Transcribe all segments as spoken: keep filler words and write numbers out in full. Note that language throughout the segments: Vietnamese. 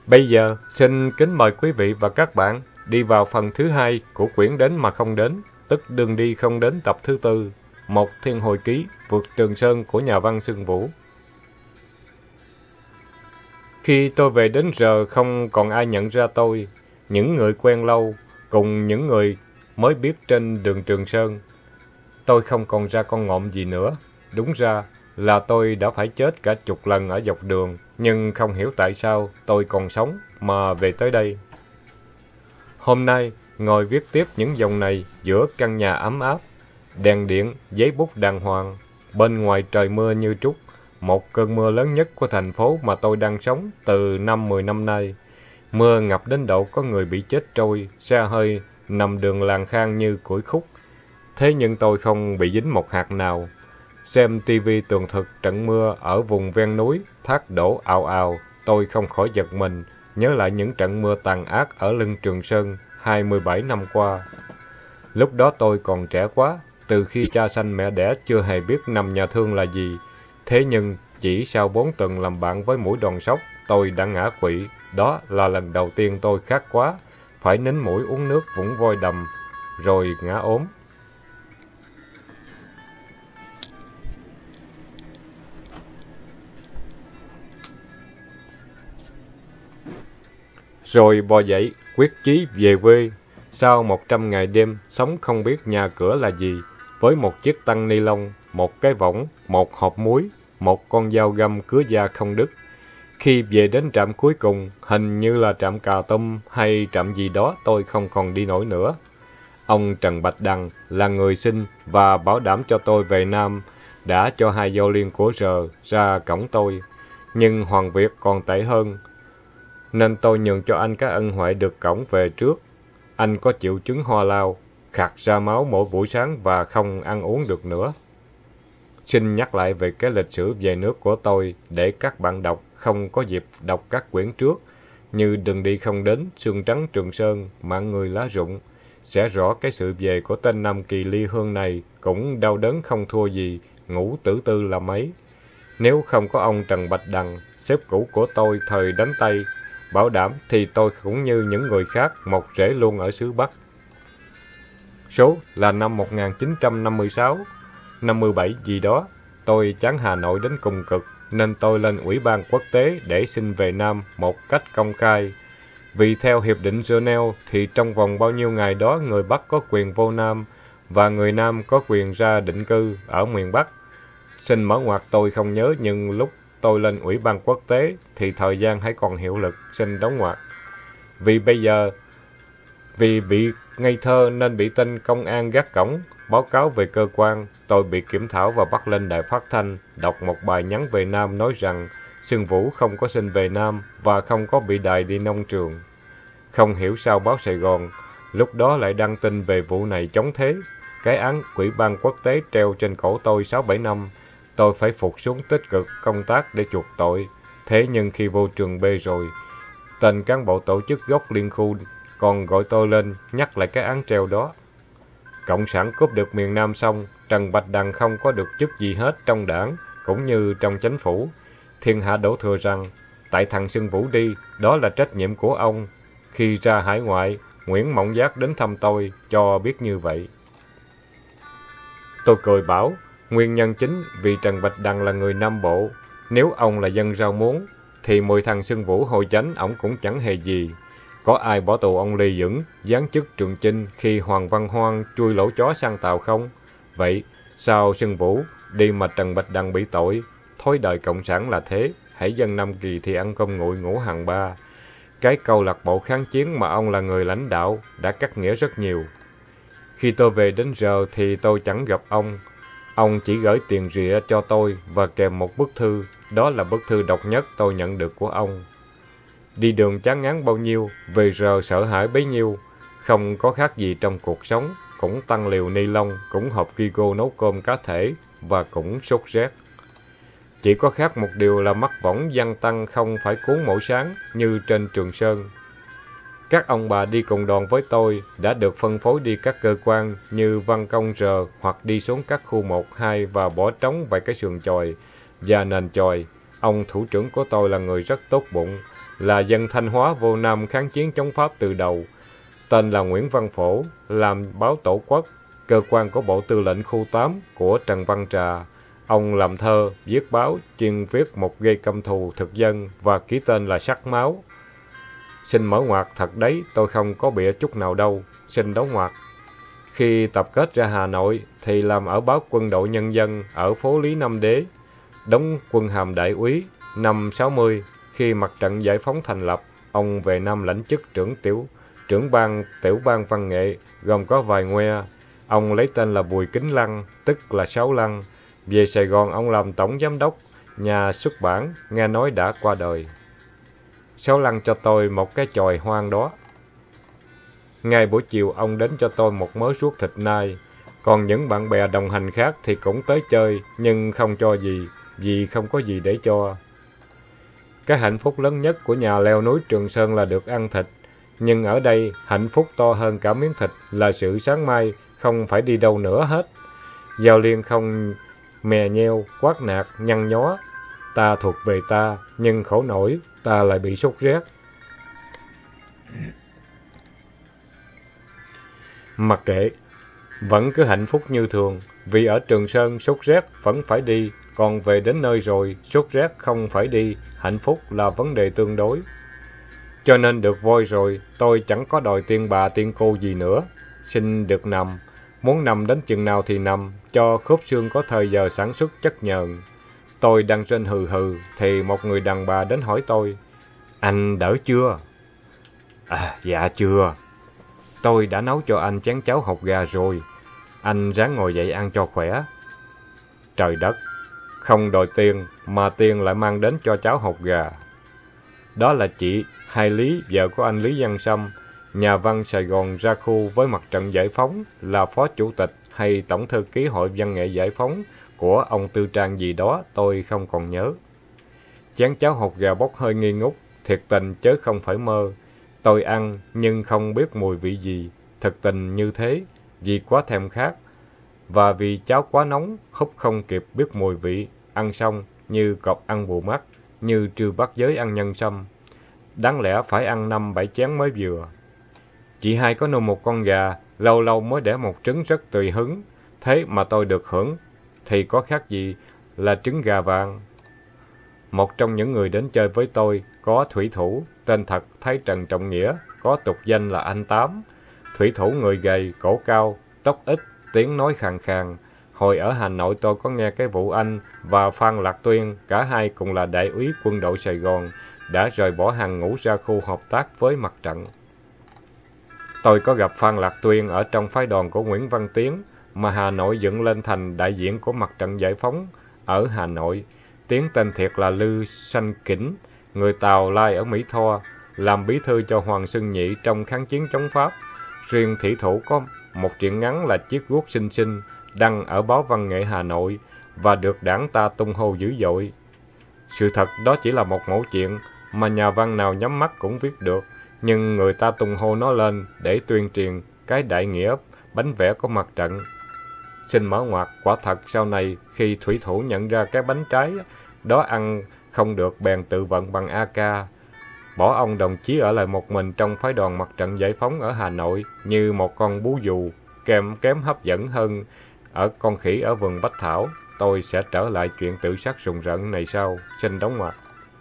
Bây giờ, xin kính mời quý vị và các bạn đi vào phần thứ hai của quyển Đến mà không đến, tức Đường đi không đến tập thứ tư, Một thiên hồi ký vượt Trường Sơn của nhà văn Xuân Vũ. Khi tôi về đến giờ không còn ai nhận ra tôi, những người quen lâu cùng những người mới biết trên đường Trường Sơn. Tôi không còn ra con ngộm gì nữa. Đúng ra là tôi đã phải chết cả chục lần ở dọc đường, nhưng không hiểu tại sao tôi còn sống mà về tới đây. Hôm nay, ngồi viết tiếp những dòng này giữa căn nhà ấm áp, đèn điện, giấy bút đàng hoàng, bên ngoài trời mưa như trút, một cơn mưa lớn nhất của thành phố mà tôi đang sống từ năm mười năm nay. Mưa ngập đến độ có người bị chết trôi, xe hơi nằm đường làng khang như củi khúc. Thế nhưng tôi không bị dính một hạt nào. Xem tivi tường thực trận mưa ở vùng ven núi, thác đổ ào ào, tôi không khỏi giật mình, nhớ lại những trận mưa tàn ác ở lưng Trường Sơn hai mươi bảy năm qua. Lúc đó tôi còn trẻ quá, từ khi cha sanh mẹ đẻ chưa hề biết nằm nhà thương là gì. Thế nhưng chỉ sau bốn tuần làm bạn với mũi đòn sóc, tôi đã ngã quỵ. Đó là lần đầu tiên tôi khát quá, phải nín mũi uống nước vũng vôi đầm, rồi ngã ốm. Rồi bò dậy, quyết chí về quê. Sau một trăm ngày đêm, sống không biết nhà cửa là gì, với một chiếc tăng ni lông, một cái võng, một hộp muối, một con dao găm cứa da không đứt. Khi về đến trạm cuối cùng, hình như là trạm Cà Tum hay trạm gì đó, tôi không còn đi nổi nữa. Ông Trần Bạch Đằng là người xin và bảo đảm cho tôi về Nam, đã cho hai giao liên của rờ ra cổng tôi. Nhưng Hoàng Việt còn tệ hơn, nên tôi nhường cho anh các ân huệ được cổng về trước. Anh có triệu chứng ho lao, khạc ra máu mỗi buổi sáng và không ăn uống được nữa. Xin nhắc lại về cái lịch sử về nước của tôi để các bạn đọc không có dịp đọc các quyển trước như Đừng đi không đến, Sương trắng Trường Sơn, Mạng người lá rụng. Sẽ rõ cái sự về của tên Nam Kỳ ly hương này cũng đau đớn không thua gì Ngũ Tử Tư là mấy. Nếu không có ông Trần Bạch Đằng, sếp cũ của tôi thời đánh Tây, bảo đảm thì tôi cũng như những người khác mọc rễ luôn ở xứ Bắc. Số là năm một nghìn chín trăm năm mươi sáu, năm mươi bảy gì đó, tôi chán Hà Nội đến cùng cực, nên tôi lên Ủy ban Quốc tế để xin về Nam một cách công khai. Vì theo Hiệp định Geneva thì trong vòng bao nhiêu ngày đó người Bắc có quyền vô Nam, và người Nam có quyền ra định cư ở miền Bắc. Xin mở ngoặc tôi không nhớ, nhưng lúc tôi lên Ủy ban Quốc tế thì thời gian hãy còn hiệu lực, xin đóng ngoặc. Vì bây giờ, vì bị ngây thơ nên bị tên công an gác cổng, báo cáo về cơ quan, tôi bị kiểm thảo và bắt lên đài phát thanh, đọc một bài nhắn về Nam nói rằng Xuân Vũ không có xin về Nam và không có bị đài đi nông trường. Không hiểu sao báo Sài Gòn lúc đó lại đăng tin về vụ này chống thế. Cái án Ủy ban Quốc tế treo trên cổ tôi sáu bảy năm. Tôi phải phục xuống tích cực công tác để chuộc tội. Thế nhưng khi vô trường B rồi, tên cán bộ tổ chức gốc liên khu còn gọi tôi lên nhắc lại cái án treo đó. Cộng sản cướp được miền Nam xong, Trần Bạch Đằng không có được chức gì hết trong đảng, cũng như trong chính phủ. Thiên hạ đổ thừa rằng, tại thằng Xuân Vũ đi, đó là trách nhiệm của ông. Khi ra hải ngoại, Nguyễn Mộng Giác đến thăm tôi, cho biết như vậy. Tôi cười bảo, nguyên nhân chính vì Trần Bạch Đằng là người Nam Bộ. Nếu ông là dân rau muống, thì mười thằng Xuân Vũ hồi chánh ổng cũng chẳng hề gì. Có ai bỏ tù ông Lê Dững, giáng chức Trường Chinh khi Hoàng Văn Hoan chui lỗ chó sang Tàu không? Vậy, sao Xuân Vũ đi mà Trần Bạch Đằng bị tội? Thói đời cộng sản là thế, hãy dân Nam Kỳ thì ăn cơm nguội ngủ hàng ba. Cái câu lạc bộ kháng chiến mà ông là người lãnh đạo đã cắt nghĩa rất nhiều. Khi tôi về đến giờ thì tôi chẳng gặp ông. Ông chỉ gửi tiền rịa cho tôi và kèm một bức thư. Đó là bức thư độc nhất tôi nhận được của ông. Đi đường chán ngán bao nhiêu, về giờ sợ hãi bấy nhiêu. Không có khác gì trong cuộc sống, cũng tăng liều ni lông, cũng hộp Kigo nấu cơm cá thể và cũng sốt rét. Chỉ có khác một điều là mắc võng văn tăng không phải cuốn mỗi sáng như trên Trường Sơn. Các ông bà đi cùng đoàn với tôi đã được phân phối đi các cơ quan như văn công R hoặc đi xuống các khu một, hai và bỏ trống vài cái sườn chòi và nền chòi. Ông thủ trưởng của tôi là người rất tốt bụng, là dân Thanh Hóa vô Nam kháng chiến chống Pháp từ đầu. Tên là Nguyễn Văn Phổ, làm báo Tổ quốc, cơ quan của Bộ Tư lệnh khu tám của Trần Văn Trà. Ông làm thơ, viết báo, chuyên viết một gây căm thù thực dân và ký tên là Sắc Máu. Xin mở ngoặc, thật đấy, tôi không có bịa chút nào đâu. Xin đóng ngoặc. Khi tập kết ra Hà Nội thì làm ở báo Quân đội Nhân dân ở phố Lý Nam Đế, đóng quân hàm đại úy. Năm sáu mươi, khi mặt trận giải phóng thành lập, ông về Nam lãnh chức trưởng tiểu trưởng ban tiểu ban văn nghệ, gồm có vài ngoe. Ông lấy tên là Bùi Kính Lăng, tức là Sáu Lăng. Về Sài Gòn, ông làm tổng giám đốc nhà xuất bản, nghe nói đã qua đời. Sáu Lăng cho tôi một cái chòi hoang đó. Ngay buổi chiều, ông đến cho tôi một mớ ruốc thịt nai. Còn những bạn bè đồng hành khác thì cũng tới chơi, nhưng không cho gì, vì không có gì để cho. Cái hạnh phúc lớn nhất của nhà leo núi Trường Sơn là được ăn thịt. Nhưng ở đây, hạnh phúc to hơn cả miếng thịt là sự sáng mai không phải đi đâu nữa hết. Giao Liên không mè nheo, quát nạt, nhăn nhó. Ta thuộc về ta, nhưng khổ nổi, ta lại bị sốt rét. Mặc kệ, vẫn cứ hạnh phúc như thường, vì ở Trường Sơn sốt rét vẫn phải đi, còn về đến nơi rồi, sốt rét không phải đi, hạnh phúc là vấn đề tương đối. Cho nên được voi rồi, tôi chẳng có đòi tiên bà tiên cô gì nữa. Xin được nằm, muốn nằm đến chừng nào thì nằm, cho khớp xương có thời giờ sản xuất chất nhờn. Tôi đang trên hừ hừ, thì một người đàn bà đến hỏi tôi, anh đỡ chưa? À, dạ chưa. Tôi đã nấu cho anh chén cháo hột gà rồi, anh ráng ngồi dậy ăn cho khỏe. Trời đất, không đòi tiền, mà tiền lại mang đến cho cháo hột gà. Đó là chị Hai Lý, vợ của anh Lý Văn Sâm, nhà văn Sài Gòn ra khu với mặt trận giải phóng, là phó chủ tịch hay tổng thư ký Hội Văn nghệ Giải phóng của ông Tư Trang gì đó, tôi không còn nhớ. Chén cháo hột gà bốc hơi nghi ngút, thiệt tình chớ không phải mơ. Tôi ăn nhưng không biết mùi vị gì, thực tình như thế, vì quá thèm khát. Và vì cháo quá nóng, húp không kịp biết mùi vị, ăn xong như cọp ăn bù mắt, như Trư Bát Giới ăn nhân sâm. Đáng lẽ phải ăn năm bảy chén mới vừa. Chị Hai có nuôi một con gà, lâu lâu mới đẻ một trứng rất tùy hứng. Thế mà tôi được hưởng, thì có khác gì là trứng gà vàng. Một trong những người đến chơi với tôi có thủy thủ, tên thật Thái Trần Trọng Nghĩa, có tục danh là anh Tám. Thủy thủ người gầy, cổ cao, tóc ít, tiếng nói khàn khàn. Hồi ở Hà Nội tôi có nghe cái vụ anh và Phan Lạc Tuyên, cả hai cùng là đại úy quân đội Sài Gòn, đã rời bỏ hàng ngũ ra khu hợp tác với mặt trận. Tôi có gặp Phan Lạc Tuyên ở trong phái đoàn của Nguyễn Văn Tiến, mà Hà Nội dựng lên thành đại diện của mặt trận giải phóng ở Hà Nội. Tiến tên thiệt là Lư Sanh Kỉnh, người Tàu Lai ở Mỹ Tho, làm bí thư cho Hoàng Xuân Nhị trong kháng chiến chống Pháp. Riêng thủy thủ có một truyện ngắn là Chiếc guốc xinh xinh, đăng ở báo Văn nghệ Hà Nội và được đảng ta tung hô dữ dội. Sự thật đó chỉ là một mẫu chuyện mà nhà văn nào nhắm mắt cũng viết được, nhưng người ta tung hô nó lên để tuyên truyền cái đại nghĩa bánh vẽ của mặt trận. Xin mở ngoặc, quả thật sau này khi thủy thủ nhận ra cái bánh trái đó ăn không được, bèn tự vận bằng a ca. Bỏ ông đồng chí ở lại một mình trong phái đoàn mặt trận giải phóng ở Hà Nội như một con bú dù, kèm kém hấp dẫn hơn ở con khỉ ở vườn Bách Thảo. Tôi sẽ trở lại chuyện tự sát rùng rợn này sau. Xin đóng ngoặc.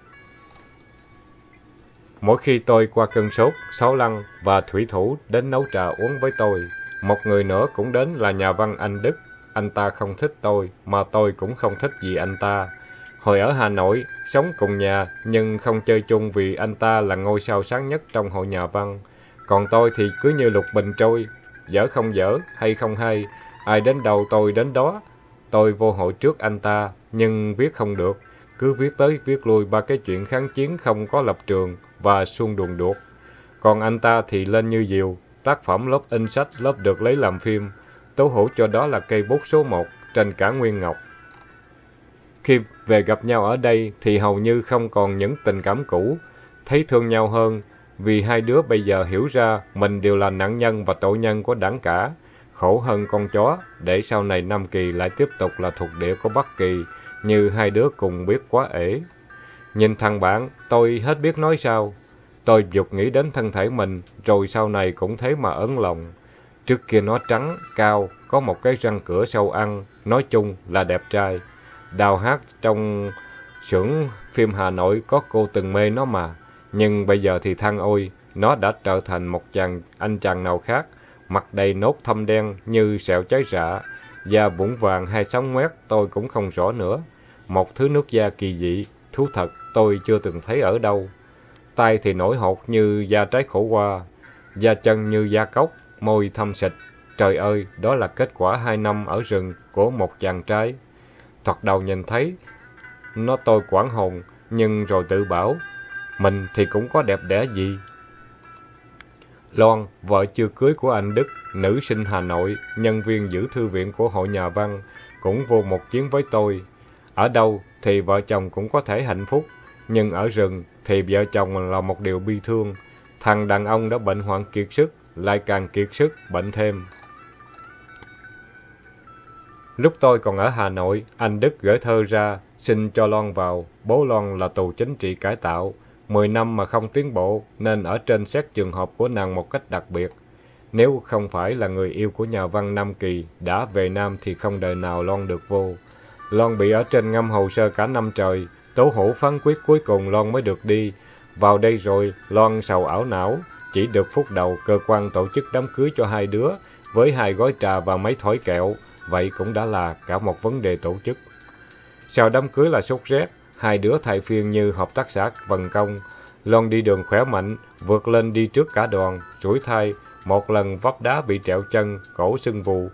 Mỗi khi tôi qua cơn sốt, Sáu Lăng và thủy thủ đến nấu trà uống với tôi. Một người nữa cũng đến là nhà văn anh Đức. Anh ta không thích tôi, mà tôi cũng không thích gì anh ta. Hồi ở Hà Nội, sống cùng nhà nhưng không chơi chung vì anh ta là ngôi sao sáng nhất trong hội nhà văn. Còn tôi thì cứ như lục bình trôi, dở không dở, hay không hay, ai đến đâu tôi đến đó. Tôi vô hội trước anh ta, nhưng viết không được, cứ viết tới viết lui ba cái chuyện kháng chiến không có lập trường và xuông đùn đuột. Còn anh ta thì lên như diều, tác phẩm lớp in sách, lớp được lấy làm phim. Tố hữu cho đó là cây bút số một trên cả Nguyên Ngọc. Khi về gặp nhau ở đây thì hầu như không còn những tình cảm cũ, thấy thương nhau hơn, vì hai đứa bây giờ hiểu ra mình đều là nạn nhân và tội nhân của đảng cả. Khổ hơn con chó, để sau này Nam Kỳ lại tiếp tục là thuộc địa của Bắc Kỳ, như hai đứa cùng biết quá ể. Nhìn thằng bạn, tôi hết biết nói sao. Tôi vụt nghĩ đến thân thể mình, rồi sau này cũng thế mà ớn lòng. Trước kia nó trắng, cao, có một cái răng cửa sâu ăn, nói chung là đẹp trai. Đào hát trong xưởng phim Hà Nội có cô từng mê nó mà. Nhưng bây giờ thì than ôi, nó đã trở thành một chàng anh chàng nào khác, mặt đầy nốt thâm đen như sẹo cháy rạ, da vũng vàng hay sóng ngoét tôi cũng không rõ nữa. Một thứ nước da kỳ dị, thú thật tôi chưa từng thấy ở đâu. Tai thì nổi hột như da trái khổ qua, da chân như da cốc, môi thâm xịt. Trời ơi, đó là kết quả hai năm ở rừng của một chàng trai. Thoạt đầu nhìn thấy, nó tôi quảng hồn, nhưng rồi tự bảo, mình thì cũng có đẹp đẽ gì. Loan, vợ chưa cưới của anh Đức, nữ sinh Hà Nội, nhân viên giữ thư viện của Hội Nhà văn, cũng vô một chuyến với tôi. Ở đâu thì vợ chồng cũng có thể hạnh phúc, nhưng ở rừng thì vợ chồng là một điều bi thương. Thằng đàn ông đã bệnh hoạn kiệt sức, lại càng kiệt sức, bệnh thêm. Lúc tôi còn ở Hà Nội, anh Đức gửi thơ ra, xin cho Loan vào. Bố Loan là tù chính trị cải tạo, mười năm mà không tiến bộ, nên ở trên xét trường hợp của nàng một cách đặc biệt. Nếu không phải là người yêu của nhà văn Nam Kỳ, đã về Nam thì không đời nào Loan được vô. Loan bị ở trên ngâm hồ sơ cả năm trời, tố hữu phán quyết cuối cùng Loan mới được đi. Vào đây rồi, Loan sầu ảo não, chỉ được phút đầu cơ quan tổ chức đám cưới cho hai đứa, với hai gói trà và mấy thỏi kẹo, vậy cũng đã là cả một vấn đề tổ chức. Sau đám cưới là sốt rét, hai đứa thay phiên như hợp tác xã Vân Công. Loan đi đường khỏe mạnh, vượt lên đi trước cả đoàn, rủi thai, một lần vấp đá bị trẹo chân, cổ sưng vù.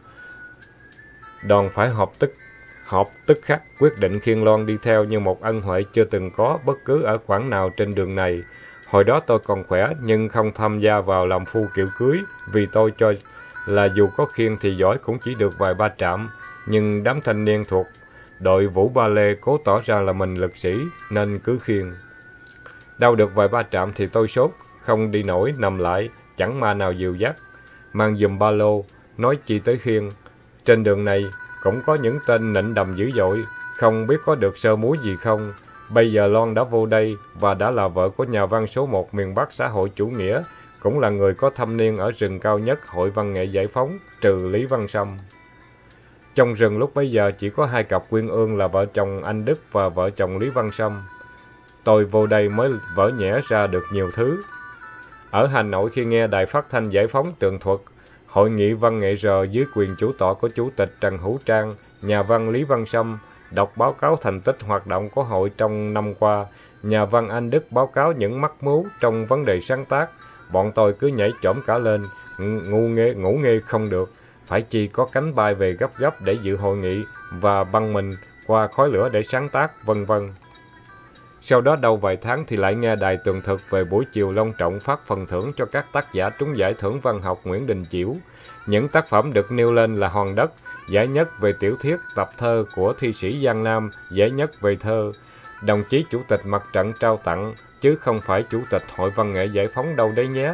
Đoàn phải họp tức, họp tức khắc quyết định khiêng Loan đi theo như một ân huệ chưa từng có bất cứ ở khoảng nào trên đường này. Hồi đó tôi còn khỏe nhưng không tham gia vào làm phu kiệu cưới, vì tôi cho là dù có khiêng thì giỏi cũng chỉ được vài ba trạm. Nhưng đám thanh niên thuộc đội vũ ba lê cố tỏ ra là mình lực sĩ nên cứ khiêng. Đau được vài ba trạm thì tôi sốt, không đi nổi, nằm lại, chẳng ma nào dìu dắt. Mang giùm ba lô, nói chi tới khiêng. Trên đường này cũng có những tên nịnh đầm dữ dội, không biết có được sơ múi gì không. Bây giờ Loan đã vô đây và đã là vợ của nhà văn số một miền Bắc xã hội chủ nghĩa, cũng là người có thâm niên ở rừng cao nhất Hội Văn nghệ Giải phóng, trừ Lý Văn Sâm. Trong rừng lúc bấy giờ chỉ có hai cặp quyên ương là vợ chồng anh Đức và vợ chồng Lý Văn Sâm. Tôi vô đây mới vỡ nhẽ ra được nhiều thứ. Ở Hà Nội khi nghe Đài Phát thanh Giải phóng tường thuật Hội nghị văn nghệ rờ dưới quyền chủ tọa của Chủ tịch Trần Hữu Trang, nhà văn Lý Văn Sâm, đọc báo cáo thành tích hoạt động của hội trong năm qua, nhà văn anh Đức báo cáo những mắc mưu trong vấn đề sáng tác, bọn tôi cứ nhảy chổm cả lên, ngu nghê, ngủ nghê không được, phải chi có cánh bay về gấp gấp để dự hội nghị và băng mình qua khói lửa để sáng tác, vân vân. Sau đó đâu vài tháng thì lại nghe đài tường thuật về buổi chiều long trọng phát phần thưởng cho các tác giả trúng giải thưởng văn học Nguyễn Đình Chiểu. Những tác phẩm được nêu lên là Hòn Đất, giải nhất về tiểu thuyết tập thơ của thi sĩ Giang Nam, giải nhất về thơ. Đồng chí Chủ tịch Mặt trận trao tặng, chứ không phải Chủ tịch Hội Văn nghệ Giải phóng đâu đấy nhé.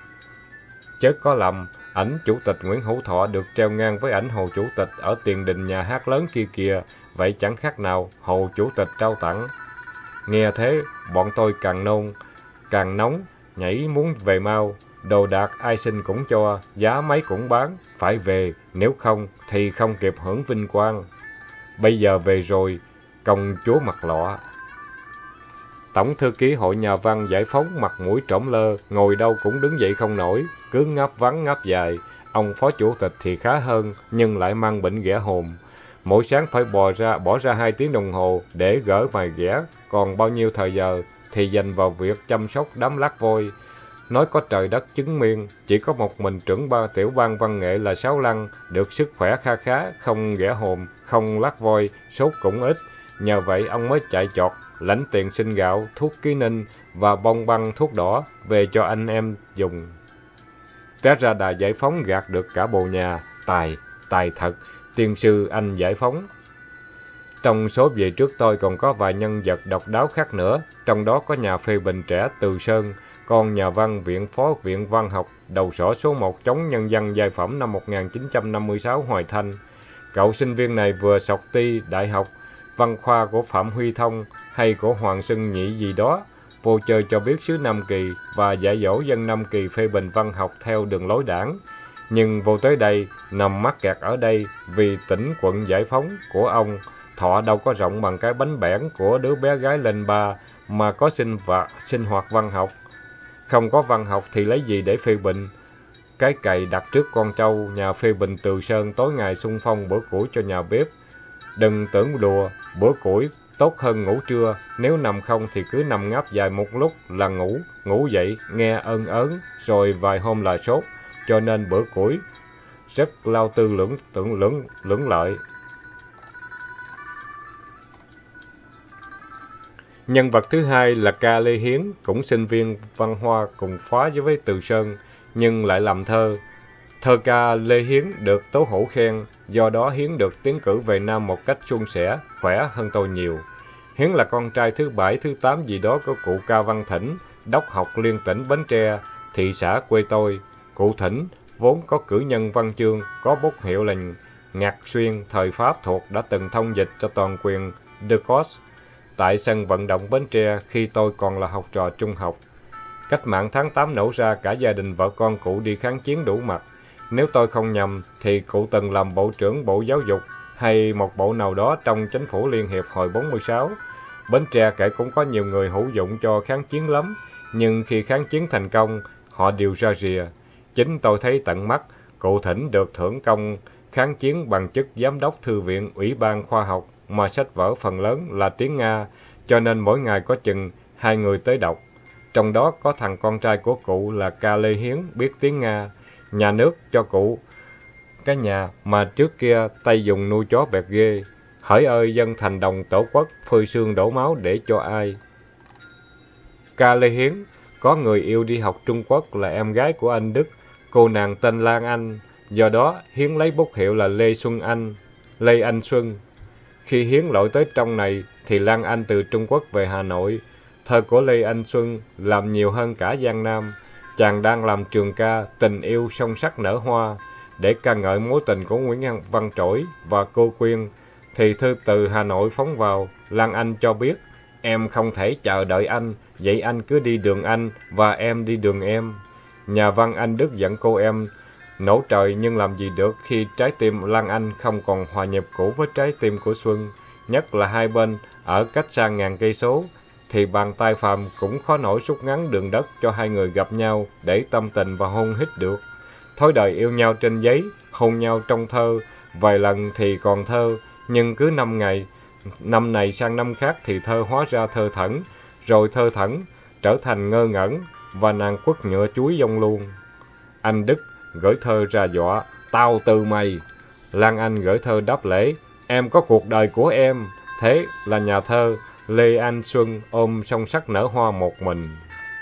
Chớ có lầm, ảnh Chủ tịch Nguyễn Hữu Thọ được treo ngang với ảnh Hồ Chủ tịch ở tiền đình nhà hát lớn kia kìa, vậy chẳng khác nào Hồ Chủ tịch trao tặng. Nghe thế, bọn tôi càng nôn, càng nóng, nhảy muốn về mau. Đồ đạc ai xin cũng cho, giá mấy cũng bán, phải về, nếu không thì không kịp hưởng vinh quang. Bây giờ về rồi, công chúa mặt lọ. Tổng thư ký Hội Nhà văn Giải phóng mặt mũi trõm lơ, ngồi đâu cũng đứng dậy không nổi, cứ ngáp vắng ngáp dài. Ông phó chủ tịch thì khá hơn, nhưng lại mang bệnh ghẻ hồn. Mỗi sáng phải bò ra, bỏ ra hai tiếng đồng hồ để gỡ vài ghẻ, còn bao nhiêu thời giờ thì dành vào việc chăm sóc đám lát vôi. Nói có trời đất chứng minh, chỉ có một mình trưởng ban tiểu ban văn nghệ là Sáu Lăng, được sức khỏe kha khá, không ghẻ hồn, không lát voi, sốt cũng ít. Nhờ vậy ông mới chạy chọt, lãnh tiền xin gạo, thuốc ký ninh và bông băng thuốc đỏ về cho anh em dùng. Té ra Đài Giải phóng gạt được cả bộ nhà, tài, tài thật, tiên sư anh Giải phóng. Trong số về trước tôi còn có vài nhân vật độc đáo khác nữa, trong đó có nhà phê bình trẻ Từ Sơn, con nhà văn viện phó viện văn học, đầu sỏ số một chống nhân dân giai phẩm năm một nghìn chín trăm năm mươi sáu Hoài Thanh. Cậu sinh viên này vừa sọc ti đại học văn khoa của Phạm Huy Thông, hay của Hoàng Xưng Nhị gì đó, vô chơi cho biết xứ Nam Kỳ và dạy dỗ dân Nam Kỳ phê bình văn học theo đường lối đảng. Nhưng vô tới đây, nằm mắc kẹt ở đây vì tỉnh quận Giải Phóng của ông, thọ đâu có rộng bằng cái bánh bẻn của đứa bé gái lên ba mà có sinh, và, sinh hoạt văn học. Không có văn học thì lấy gì để phê bình? Cái cày đặt trước con trâu, nhà phê bình Từ Sơn tối ngày xung phong bữa củi cho nhà bếp. Đừng tưởng đùa, bữa củi tốt hơn ngủ trưa, nếu nằm không thì cứ nằm ngáp dài một lúc là ngủ, ngủ dậy, nghe ơn ớn, rồi vài hôm là sốt, cho nên bữa củi rất lao tư lưỡng, tưởng lưỡng, lưỡng lợi. Nhân vật thứ hai là ca Lê Hiến, cũng sinh viên văn hoa cùng khóa với Từ Sơn, nhưng lại làm thơ. Thơ ca Lê Hiến được Tố Hữu khen, do đó Hiến được tiến cử về Nam một cách suôn sẻ, khỏe hơn tôi nhiều. Hiến là con trai thứ bảy, thứ tám gì đó của cụ Ca Văn Thỉnh, đốc học liên tỉnh Bến Tre, thị xã quê tôi. Cụ Thỉnh vốn có cử nhân văn chương, có bút hiệu là Ngạc Xuyên, thời Pháp thuộc, đã từng thông dịch cho toàn quyền De Cos tại sân vận động Bến Tre khi tôi còn là học trò trung học. Cách mạng tháng tám nổ ra, cả gia đình vợ con cụ đi kháng chiến đủ mặt. Nếu tôi không nhầm thì cụ từng làm bộ trưởng Bộ Giáo dục hay một bộ nào đó trong chính phủ Liên Hiệp hồi bốn mươi sáu. Bến Tre kể cũng có nhiều người hữu dụng cho kháng chiến lắm, nhưng khi kháng chiến thành công, họ đều ra rìa. Chính tôi thấy tận mắt, cụ Thỉnh được thưởng công kháng chiến bằng chức giám đốc thư viện Ủy ban khoa học, mà sách vở phần lớn là tiếng Nga, cho nên mỗi ngày có chừng hai người tới đọc. Trong đó có thằng con trai của cụ là ca Lê Hiến biết tiếng Nga. Nhà nước cho cụ cái nhà mà trước kia Tây dùng nuôi chó bẹt ghê. Hỡi ơi dân thành đồng tổ quốc, phơi xương đổ máu để cho ai? Ca Lê Hiến có người yêu đi học Trung Quốc là em gái của anh Đức, cô nàng tên Lan Anh. Do đó Hiến lấy bút hiệu là Lê Xuân Anh, Lê Anh Xuân. Khi Hiến lội tới trong này thì Lan Anh từ Trung Quốc về Hà Nội. Thơ của Lê Anh Xuân làm nhiều hơn cả Giang Nam. Chàng đang làm trường ca Tình yêu song sắc nở hoa để ca ngợi mối tình của Nguyễn Văn Trỗi và cô Quyên, thì thư từ Hà Nội phóng vào. Lan Anh cho biết: em không thể chờ đợi anh, vậy anh cứ đi đường anh và em đi đường em. Nhà văn anh Đức giận cô em nổ trời, nhưng làm gì được khi trái tim Lan Anh không còn hòa nhập cũ với trái tim của Xuân, nhất là hai bên ở cách xa ngàn cây số, thì bàn tay phàm cũng khó nổi rút ngắn đường đất cho hai người gặp nhau để tâm tình và hôn hít được. Thói đời yêu nhau trên giấy, hôn nhau trong thơ, vài lần thì còn thơ, nhưng cứ năm ngày, năm này sang năm khác thì thơ hóa ra thơ thẩn, rồi thơ thẩn trở thành ngơ ngẩn, và nàng quất nhựa chuối dông luôn. Anh Đức gửi thơ ra dọa: tao từ mày. Lan Anh gửi thơ đáp lễ: em có cuộc đời của em. Thế là nhà thơ Lê Anh Xuân ôm song sắc nở hoa một mình.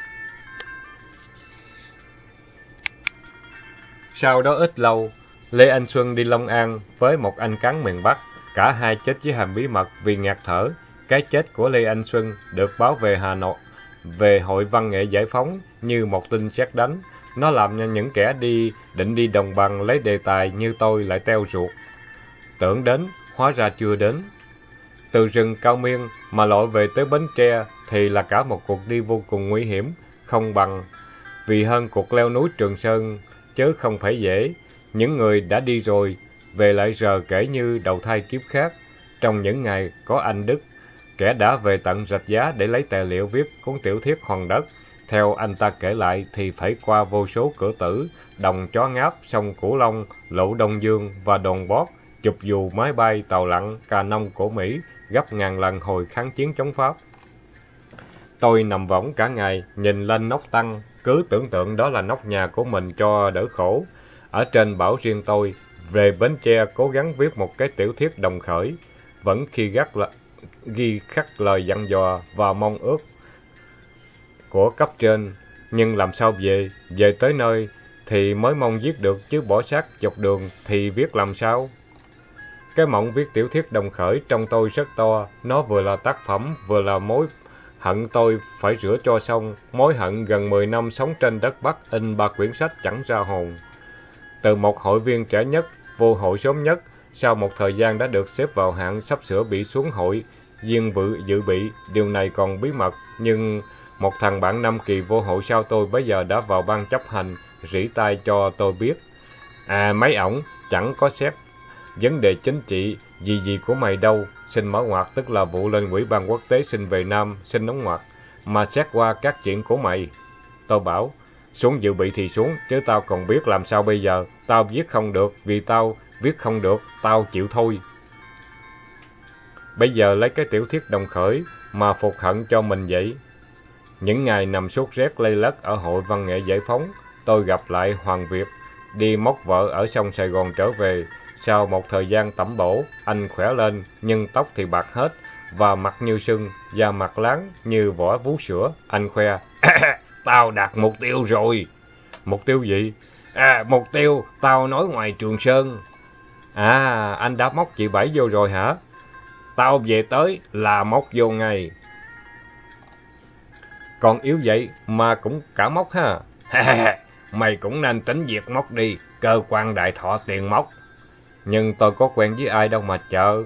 Sau đó ít lâu, Lê Anh Xuân đi Long An với một anh cán miền Bắc. Cả hai chết với hàm bí mật vì ngạt thở. Cái chết của Lê Anh Xuân được báo về Hà Nội, về Hội Văn nghệ Giải Phóng như một tin sét đánh. Nó làm cho những kẻ đi định đi đồng bằng lấy đề tài như tôi lại teo ruột. Tưởng đến, hóa ra chưa đến. Từ rừng Cao Miên mà lội về tới Bến Tre thì là cả một cuộc đi vô cùng nguy hiểm, không bằng vì hơn cuộc leo núi Trường Sơn, chứ không phải dễ. Những người đã đi rồi về lại giờ kể như đầu thai kiếp khác. Trong những ngày có anh Đức, kẻ đã về tận Rạch Giá để lấy tài liệu viết cuốn tiểu thuyết Hòn Đất. Theo anh ta kể lại thì phải qua vô số cửa tử, đồng Chó Ngáp, sông Cửu Long, lộ Đông Dương và đồn Bót, chụp dù máy bay, tàu lặn, cà nông của Mỹ gấp ngàn lần hồi kháng chiến chống Pháp. Tôi nằm võng cả ngày, nhìn lên nóc Tăng, cứ tưởng tượng đó là nóc nhà của mình cho đỡ khổ. Ở trên bảo riêng tôi, về Bến Tre cố gắng viết một cái tiểu thuyết đồng khởi, vẫn khi gắt là, ghi khắc lời dặn dò và mong ước của cấp trên. Nhưng làm sao về, về tới nơi thì mới mong viết được, chứ bỏ xác dọc đường thì viết làm sao? Cái mộng viết tiểu thuyết đồng khởi trong tôi rất to, nó vừa là tác phẩm, vừa là mối hận tôi phải rửa cho xong, mối hận gần mười năm sống trên đất Bắc in ba quyển sách chẳng ra hồn. Từ một hội viên trẻ nhất, vô hội sớm nhất, sau một thời gian đã được xếp vào hạng sắp sửa bị xuống hội viên vự dự bị. Điều này còn bí mật, nhưng một thằng bạn năm kỳ vô hội sau tôi bây giờ đã vào ban chấp hành, rỉ tai cho tôi biết. À, mấy ổng chẳng có xét vấn đề chính trị gì gì của mày đâu, xin mở ngoặt, tức là vụ lên ủy ban quốc tế xin về Nam, xin đóng ngoặt, mà xét qua các chuyện của mày. Tôi bảo, xuống dự bị thì xuống, chứ tao còn biết làm sao bây giờ. Tao viết không được, vì tao viết không được, tao chịu thôi. Bây giờ lấy cái tiểu thuyết đồng khởi mà phục hận cho mình vậy. Những ngày nằm sốt rét lây lất ở Hội Văn nghệ Giải phóng, tôi gặp lại Hoàng Việt, đi móc vợ ở sông Sài Gòn trở về. Sau một thời gian tẩm bổ, anh khỏe lên, nhưng tóc thì bạc hết, và mặt như sưng, da mặt láng như vỏ vú sữa. Anh khoe, tao đạt mục tiêu rồi. Mục tiêu gì? À, mục tiêu, tao nói ngoài Trường Sơn. À, anh đã móc chị Bảy vô rồi hả? Tao về tới là móc vô ngay. Còn yếu vậy mà cũng cả móc ha. Mày cũng nên tính việc móc đi, cơ quan đại thọ tiền móc. Nhưng tôi có quen với ai đâu mà chờ.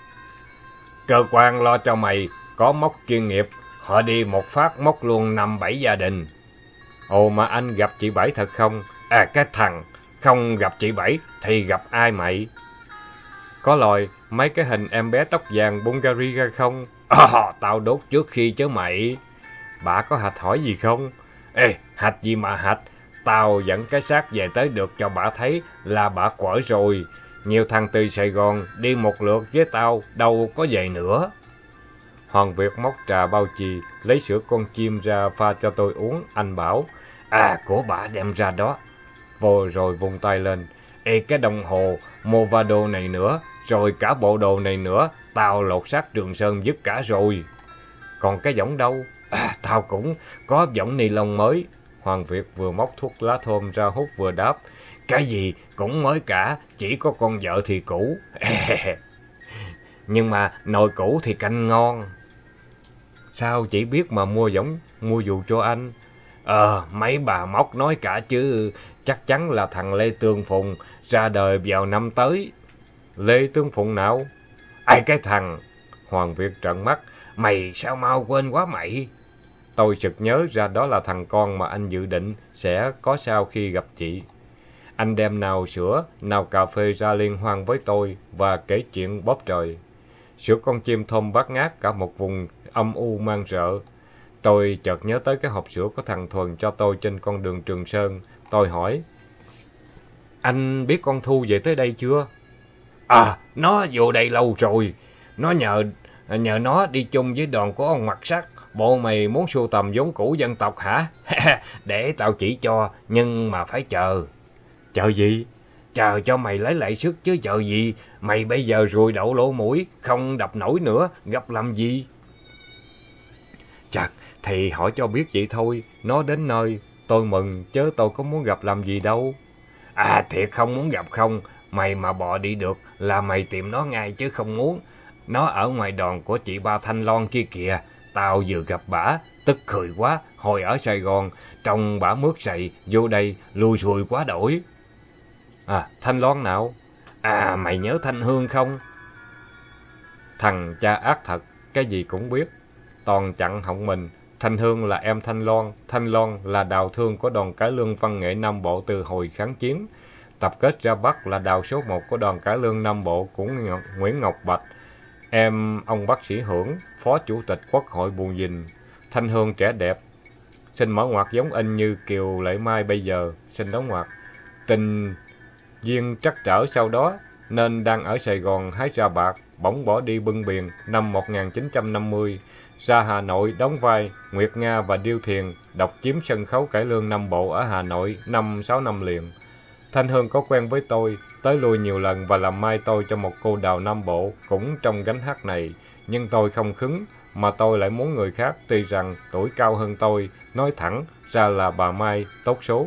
Cơ quan lo cho mày, có móc chuyên nghiệp, họ đi một phát móc luôn năm bảy gia đình. Ồ, mà anh gặp chị Bảy thật không? À, cái thằng, không gặp chị Bảy thì gặp ai mày? Có lòi mấy cái hình em bé tóc vàng Bulgari ra không? À, tao đốt trước khi chứ mày. Bà có hạch hỏi gì không? Ê, hạch gì mà hạch? Tao dẫn cái xác về tới được cho bà thấy là bà quở rồi. Nhiều thằng từ Sài Gòn đi một lượt với tao, đâu có về nữa. Hoàng Việt móc trà bao chì, lấy sữa con chim ra pha cho tôi uống. Anh bảo, à, của bà đem ra đó. Vô rồi vung tay lên. Ê, cái đồng hồ Movado này nữa, rồi cả bộ đồ này nữa, tao lột xác Trường Sơn dứt cả rồi. Còn cái võng đâu? À, tao cũng có võng ni lông mới. Hoàng Việt vừa móc thuốc lá thơm ra hút vừa đáp, cái gì cũng mới cả, chỉ có con vợ thì cũ. Nhưng mà nồi cũ thì canh ngon. Sao chỉ biết mà mua võng, mua dù cho anh? Ờ, mấy bà móc nói cả chứ, chắc chắn là thằng Lê Tương Phùng ra đời vào năm tới. Lê Tương Phùng nào? Ai cái thằng? Hoàng Việt trợn mắt, mày sao mau quên quá mày? Tôi sực nhớ ra đó là thằng con mà anh dự định sẽ có sau khi gặp chị. Anh đem nào sữa, nào cà phê ra liên hoan với tôi và kể chuyện bóp trời. Sữa con chim thơm bát ngát cả một vùng âm u mang rợ. Tôi chợt nhớ tới cái hộp sữa của thằng Thuần cho tôi trên con đường Trường Sơn. Tôi hỏi, anh biết con Thu về tới đây chưa? À, nó vô đây lâu rồi. Nó nhờ nhờ nó đi chung với đoàn của ông Mặt Sắt. Bộ mày muốn sưu tầm vốn cũ dân tộc hả? Để tao chỉ cho, nhưng mà phải chờ. Chờ gì? Chờ cho mày lấy lại sức chứ chờ gì. Mày bây giờ rùi đậu lỗ mũi, không đập nổi nữa, gặp làm gì? Chặt, thì hỏi cho biết vậy thôi. Nó đến nơi, tôi mừng, chứ tôi có muốn gặp làm gì đâu. À, thiệt không muốn gặp không? Mày mà bò đi được là mày tìm nó ngay chứ không muốn. Nó ở ngoài đòn của chị ba Thanh Loan kia kìa. Tao vừa gặp bả, tức cười quá. Hồi ở Sài Gòn, trông bả mướt sậy, vô đây lùi xùi quá đổi. À, Thanh Loan nào? À, mày nhớ Thanh Hương không? Thằng cha ác thật, cái gì cũng biết. Toàn chặn họng mình. Thanh Hương là em Thanh Loan. Thanh Loan là đào thương của đoàn cải lương văn nghệ Nam Bộ từ hồi kháng chiến. Tập kết ra Bắc là đào số một của đoàn cải lương Nam Bộ của Nguyễn Ngọc Bạch. Em ông bác sĩ Hưởng, Phó Chủ tịch Quốc hội Bù Dình. Thanh Hương trẻ đẹp. Xin mở ngoặt giống in như Kiều Lệ Mai bây giờ. Xin đóng ngoặt. Tình duyên trắc trở sau đó, nên đang ở Sài Gòn hái ra bạc, bỗng bỏ đi bưng biển năm một nghìn chín trăm năm mươi. Ra Hà Nội đóng vai Nguyệt Nga và Điêu Thiền, độc chiếm sân khấu cải lương Nam Bộ ở Hà Nội năm sáu năm liền. Thanh Hương có quen với tôi, tới lui nhiều lần và làm mai tôi cho một cô đào Nam Bộ cũng trong gánh hát này. Nhưng tôi không khứng, mà tôi lại muốn người khác, tuy rằng tuổi cao hơn tôi, nói thẳng ra là bà Mai tốt số.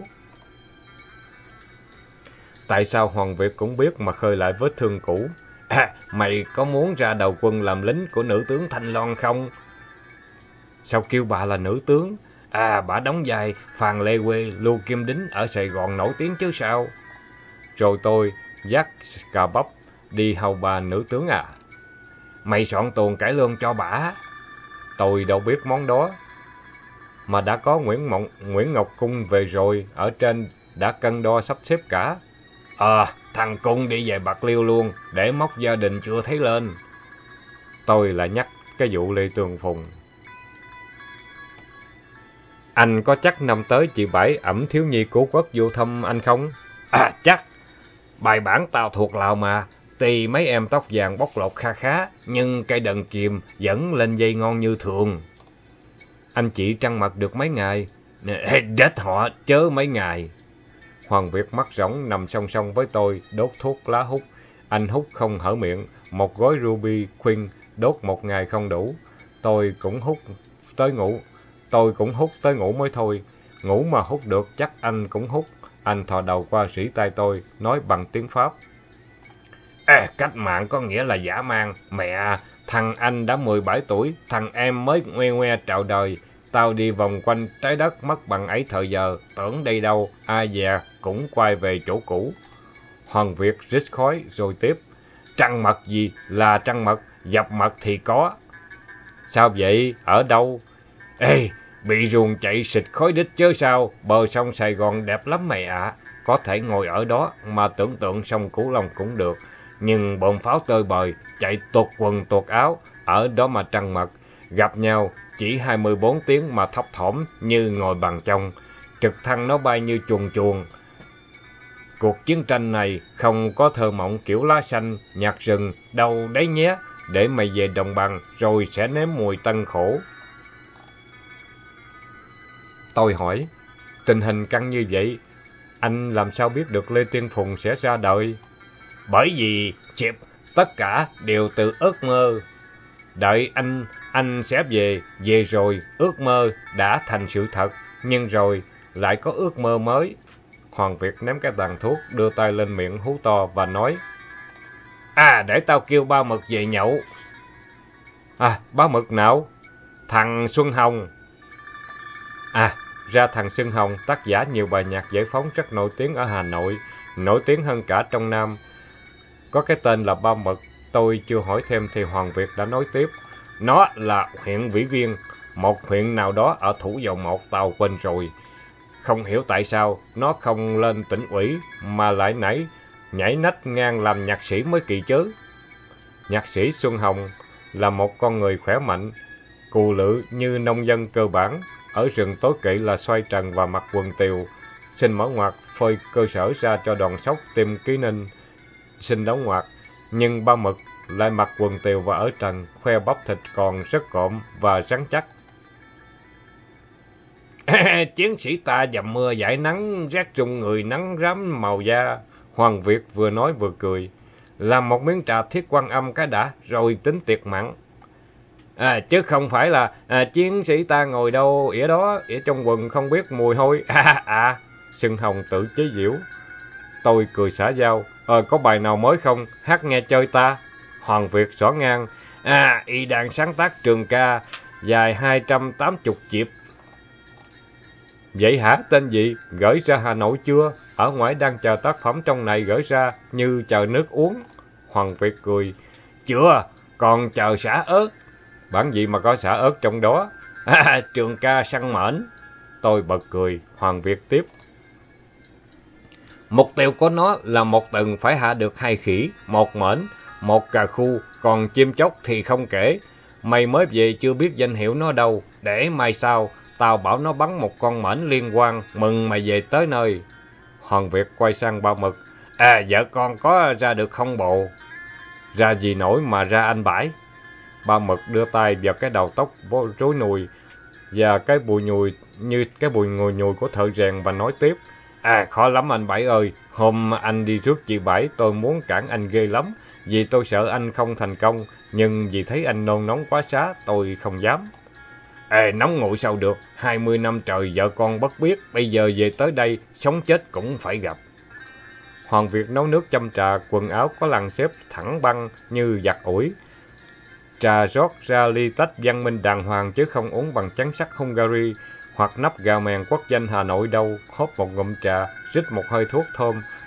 Tại sao Hoàng Việt cũng biết mà khơi lại vết thương cũ? À, mày có muốn ra đầu quân làm lính của nữ tướng Thanh Loan không? Sao kêu bà là nữ tướng? À, bà đóng vai Phàn Lê Quê, Lưu Kim Đính ở Sài Gòn nổi tiếng chứ sao? Rồi tôi dắt cà bắp đi hầu bà nữ tướng à? Mày soạn tuồng cải lương cho bả. Tôi đâu biết món đó. Mà đã có Nguyễn Mộng, Nguyễn Ngọc Cung về rồi, ở trên đã cân đo sắp xếp cả. Ờ, à, thằng Cung đi về Bạc Liêu luôn, để móc gia đình chưa thấy lên. Tôi lại nhắc cái vụ Lê Tường Phùng. Anh có chắc năm tới chị Bảy ẵm thiếu nhi Cố Quốc vô thăm anh không? À, chắc. Bài bản tao thuộc lào mà. Tuy mấy em tóc vàng bóc lột kha khá, nhưng cây đần kìm vẫn lên dây ngon như thường. Anh chị trăng mật được mấy ngày? Đết họ chớ mấy ngày. Hoàng Việt mắt rỗng nằm song song với tôi, đốt thuốc lá hút. Anh hút không hở miệng, một gói ruby khuyên đốt một ngày không đủ. Tôi cũng hút tới ngủ. Tôi cũng hút tới ngủ mới thôi. Ngủ mà hút được chắc anh cũng hút. Anh thò đầu qua rỉ tai tôi, nói bằng tiếng Pháp. À, cách mạng có nghĩa là dã man. Mẹ, thằng anh đã mười bảy tuổi, thằng em mới ngoe ngoe trạo đời. Tao đi vòng quanh trái đất mất bằng ấy thời giờ, tưởng đây đâu, ai dè cũng quay về chỗ cũ. Hoàng Việt rít khói rồi tiếp. Trăng mật gì là trăng mật, dập mật thì có. Sao vậy, ở đâu? Ê, bị ruồng chạy xịt khói đít chứ sao, bờ sông Sài Gòn đẹp lắm mày ạ. À. Có thể ngồi ở đó mà tưởng tượng sông Cửu Long cũng được. Nhưng bom pháo tơi bời, chạy tuột quần tuột áo, ở đó mà trăng mật. Gặp nhau chỉ hai mươi bốn tiếng mà thấp thỏm như ngồi bằng trong. Trực thăng nó bay như chuồn chuồn. Cuộc chiến tranh này không có thơ mộng kiểu lá xanh, nhạc rừng, đâu đấy nhé. Để mày về đồng bằng rồi sẽ nếm mùi tân khổ. Tôi hỏi, tình hình căng như vậy, anh làm sao biết được Lê Tiên Phùng sẽ ra đời? Bởi vì, chịp, tất cả đều từ ước mơ. Đợi anh, anh sẽ về, về rồi, ước mơ đã thành sự thật, nhưng rồi lại có ước mơ mới. Hoàng Việt ném cái tàn thuốc, đưa tay lên miệng hú to và nói, à, để tao kêu ba Mực về nhậu. À, ba Mực nào? Thằng Xuân Hồng. À, ra thằng Xuân Hồng, tác giả nhiều bài nhạc giải phóng rất nổi tiếng ở Hà Nội, nổi tiếng hơn cả trong Nam. Có cái tên là Ba Mực. Tôi chưa hỏi thêm thì Hoàng Việt đã nói tiếp. Nó là huyện Vĩ Viên, một huyện nào đó ở Thủ Dầu Một, tao quên rồi. Không hiểu tại sao nó không lên tỉnh ủy mà lại nảy nhảy nách ngang làm nhạc sĩ mới kỳ chứ. Nhạc sĩ Xuân Hồng là một con người khỏe mạnh, cù lự như nông dân cơ bản. Ở rừng tối kỵ là xoay trần và mặc quần tiều. Xin mở ngoặt phơi cơ sở ra cho đoàn sóc tìm Ký Ninh. Xin đóng ngoặt. Nhưng Ba Mực lại mặc quần tiều và ở trần, khoe bắp thịt còn rất cộm và rắn chắc. Chiến sĩ ta dầm mưa giải nắng, rét rung người nắng rám màu da. Hoàng Việt vừa nói vừa cười. Làm một miếng trà Thiết Quan Âm cái đã, rồi tính tiệc mặn. À, chứ không phải là à, chiến sĩ ta ngồi đâu ỉa đó, ỉa trong quần không biết mùi hôi. À, à, Xuân Hồng tự chế giễu. Tôi cười xả giao. Ờ, có bài nào mới không? Hát nghe chơi ta. Hoàng Việt xỏ ngang. À, y đang sáng tác trường ca, dài hai trăm tám mươi chịp. Vậy hả? Tên gì? Gửi ra Hà Nội chưa? Ở ngoài đang chờ tác phẩm trong này gửi ra, như chờ nước uống. Hoàng Việt cười. Chưa, còn chờ xả ớt. Bản gì mà có xả ớt trong đó? À, trường ca săn mễn. Tôi bật cười. Hoàng Việt tiếp. Mục tiêu của nó là một tuần phải hạ được hai khỉ, một mễn, một cà khu, còn chim chóc thì không kể. Mày mới về chưa biết danh hiệu nó đâu, để mai sau, tao bảo nó bắn một con mễn liên quan, mừng mày về tới nơi. Hoàng Việt quay sang Ba Mực. À, vợ con có ra được không bộ? Ra gì nổi mà ra anh Bãi. Ba Mực đưa tay vào cái đầu tóc rối nùi và cái bùi nhùi như cái bùi ngùi nhùi của thợ rèn và nói tiếp. À, khó lắm anh Bảy ơi, hôm anh đi rước chị Bảy tôi muốn cản anh ghê lắm, vì tôi sợ anh không thành công, nhưng vì thấy anh nôn nóng quá xá, tôi không dám. À, nóng nguội sao được, hai mươi năm trời vợ con bất biết, bây giờ về tới đây, sống chết cũng phải gặp. Hoàng Việt nấu nước châm trà, quần áo có lằn xếp thẳng băng như giặt ủi. Trà rót ra ly tách văn minh đàng hoàng chứ không uống bằng chén sắt Hungary hoặc nắp gà mèn quốc danh Hà Nội đâu. Hớp một ngụm trà, rít một hơi thuốc thơm,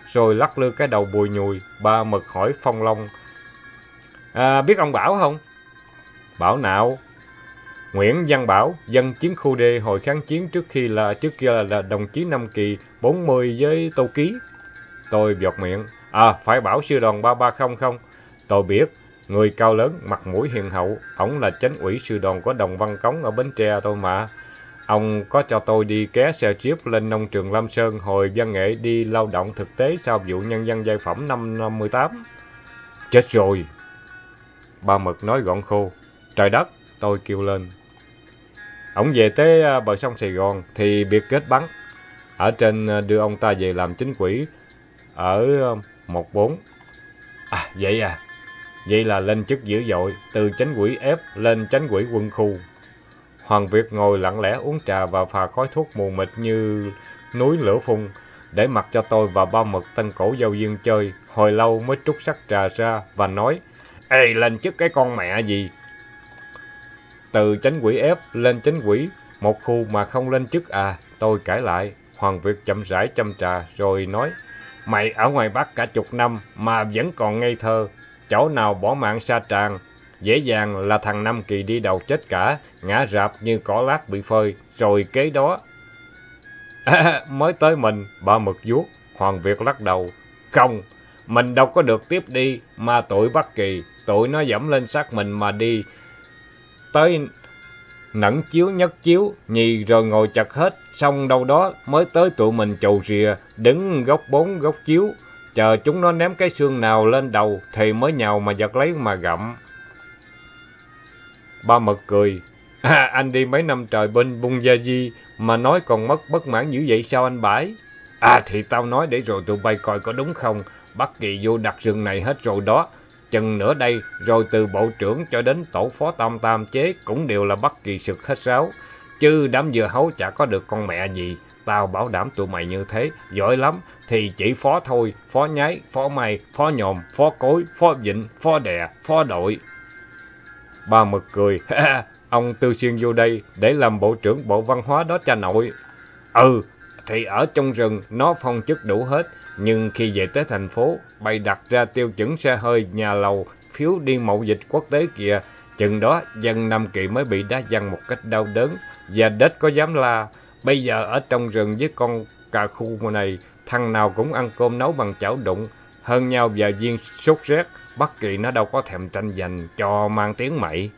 rồi lắc lư cái đầu bùi nhùi. Ba Mực hỏi Phong Long, à, biết ông Bảo không? Bảo nào? Nguyễn Văn Bảo, dân chiến khu D hồi kháng chiến trước khi là trước kia là, là đồng chí năm kỳ bốn mươi với Tô Ký. Tôi giọt miệng, à, phải Bảo sư đoàn ba ba không không? Tôi biết, người cao lớn, mặt mũi hiền hậu, ổng là chánh ủy sư đoàn của Đồng Văn Cống ở Bến Tre tôi mà. Ông có cho tôi đi ké xe jeep lên nông trường Lam Sơn hồi văn nghệ đi lao động thực tế sau vụ nhân dân giai phẩm năm năm mươi tám. Chết rồi! Ba Mực nói gọn khô. Trời đất! Tôi kêu lên. Ổng về tới bờ sông Sài Gòn thì biệt kết bắn. Ở trên đưa ông ta về làm chính quỹ ở một bốn. À, vậy à? Vậy là lên chức dữ dội, từ chánh quỹ F lên chánh quỹ quân khu. Hoàng Việt ngồi lặng lẽ uống trà và phà khói thuốc mù mịt như núi lửa phun, để mặc cho tôi và Ba Mực tân cổ giao duyên chơi. Hồi lâu mới trút sắc trà ra và nói, ê, lên chức cái con mẹ gì? Từ chánh quỹ F lên chánh quỹ một khu mà không lên chức à? Tôi cãi lại. Hoàng Việt chậm rãi châm trà rồi nói, mày ở ngoài Bắc cả chục năm mà vẫn còn ngây thơ, chỗ nào bỏ mạng sa tràn, dễ dàng là thằng Năm Kỳ đi đầu chết cả, ngã rạp như cỏ lát bị phơi, rồi kế đó. À, mới tới mình, Ba Mực vuốt. Hoàng Việt lắc đầu, không, mình đâu có được tiếp đi, mà tụi Bắc Kỳ, tụi nó dẫm lên xác mình mà đi. Tới nẫn chiếu nhất chiếu, nhì rồi ngồi chật hết, xong đâu đó mới tới tụi mình chầu rìa, đứng góc bốn góc chiếu, chờ chúng nó ném cái xương nào lên đầu thì mới nhào mà giật lấy mà gặm. Ba Mực cười, à, anh đi mấy năm trời bên Bung Gia Di mà nói còn mất bất mãn dữ vậy sao anh Bãi? À thì tao nói để rồi tụi bay coi có đúng không, Bắc Kỳ vô đặt rừng này hết rồi đó. Chừng nữa đây, rồi từ bộ trưởng cho đến tổ phó tam tam chế cũng đều là Bắc Kỳ sực hết sáo. Chứ đám dưa hấu chả có được con mẹ gì. Tao bảo đảm tụi mày như thế, giỏi lắm, thì chỉ phó thôi, phó nhái, phó may, phó nhòm, phó cối, phó vịnh, phó đè, phó đội. Ba Mực cười, ông Tư Xuyên vô đây để làm bộ trưởng bộ văn hóa đó cha nội. Ừ, thì ở trong rừng nó phong chức đủ hết. Nhưng khi về tới thành phố, bày đặt ra tiêu chuẩn xe hơi, nhà lầu, phiếu đi mậu dịch quốc tế kìa. Chừng đó, dân Nam Kỳ mới bị đá văng một cách đau đớn. Và đếch có dám la. Bây giờ ở trong rừng với con cà khu này, thằng nào cũng ăn cơm nấu bằng chảo đụng. Hơn nhau vài viên sốt rét, Bắc Kỳ nó đâu có thèm tranh giành cho mang tiếng mậy.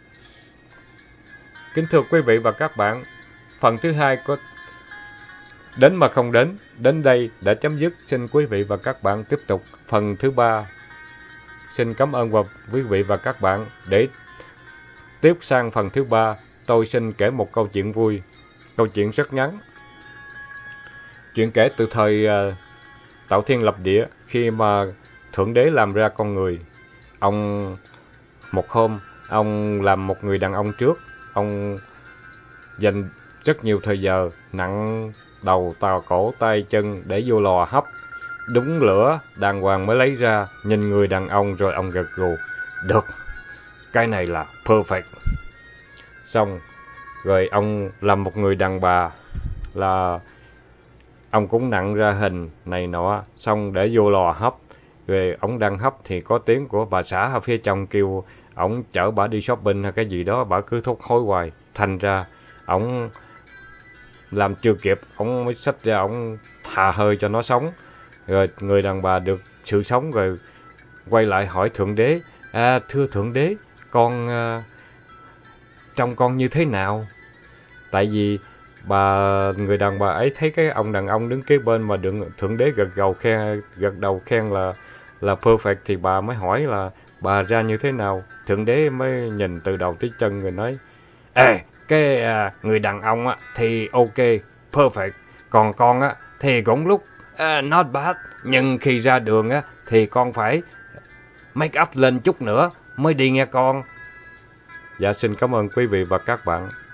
Kính thưa quý vị và các bạn, phần thứ hai có Đến mà không đến, đến đây đã chấm dứt. Xin quý vị và các bạn tiếp tục phần thứ ba. Xin cảm ơn và quý vị và các bạn. Để tiếp sang phần thứ ba, tôi xin kể một câu chuyện vui. Câu chuyện rất ngắn. Chuyện kể từ thời uh, Tạo Thiên Lập Địa, khi mà Thượng Đế làm ra con người. Ông một hôm, ông làm một người đàn ông trước. Ông dành rất nhiều thời giờ, nặng đầu, tàu, cổ, tay, chân để vô lò hấp. Đúng lửa, đàng hoàng mới lấy ra, nhìn người đàn ông rồi ông gật gù. Được, cái này là perfect. Xong, rồi ông làm một người đàn bà, là ông cũng nặng ra hình này nọ, xong để vô lò hấp. Rồi ông đang hấp thì có tiếng của bà xã ở phía trong kêu ổng chở bà đi shopping hay cái gì đó, bà cứ thúc hối hoài. Thành ra, ổng làm chưa kịp, ổng mới xách ra, ổng thà hơi cho nó sống. Rồi người đàn bà được sự sống rồi quay lại hỏi Thượng Đế, à, thưa Thượng Đế, con uh, trông con như thế nào? Tại vì bà người đàn bà ấy thấy cái ông đàn ông đứng kế bên mà được Thượng Đế gật đầu khen, gật đầu khen là là perfect, thì bà mới hỏi là bà ra như thế nào. Thượng Đế mới nhìn từ đầu tới chân rồi nói, ê, cái à, người đàn ông á thì ok, perfect, còn con á thì cũng lúc uh, not bad, nhưng khi ra đường á thì con phải make up lên chút nữa mới đi nghe con. Dạ xin cảm ơn quý vị và các bạn.